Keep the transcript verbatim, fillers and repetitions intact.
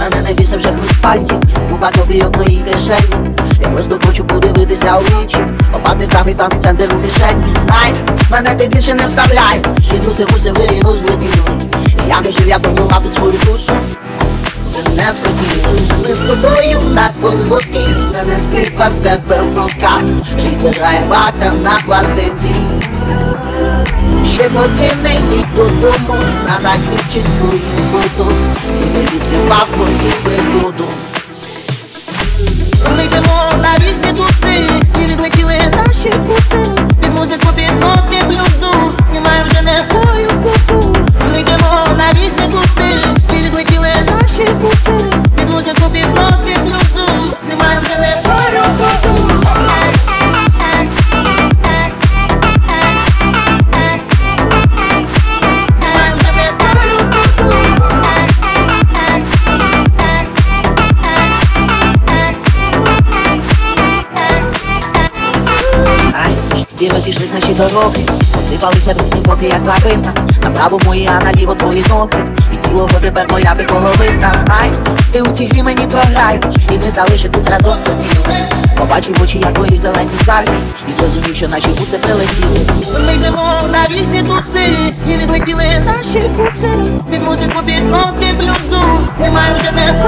мене не бісив вже хруст пальців, губа тобі одної кишені. Я просто хочу подивитися у вічі, попасти в самий самий центр у мішень. Знай, мене ти більше не вставляй, ще гуси гуси вирі розлетіли. І я не жив, я формував тут свою душу, вже не схотіли. Ми з тобою так полуки, з мене скрипка, з тебе в руках, відбирає бака на пластиці. Ще години йдіть додому, на таксі чистую воду, і не відспівав свої вигоду. Ми йдемо на різні туси, і відлетіли наші вкуси. Під музику, під ноти блюзу, знімаю вже не твою вкусу. Ми йдемо на різні туси, і відлетіли наші вкуси. Під музику, під ноти блюзу, знімаю вже не твою вкусу. Ті розійшлись наші дороги, посипалися пісні поки як лавина. Направо мої, а наліво твої ноги, і цілого тепер моя ти половина. Знаєш, ти у цій грі мені програєш, і ми залишитись разом тобі. Побачив очі, як твої зелені залі, і зрозумів, що наші вуси прилетіли. Ми йдемо на різні туси, і відлетіли наші вкуси. Під музику, під ноти блюзу, немає вже не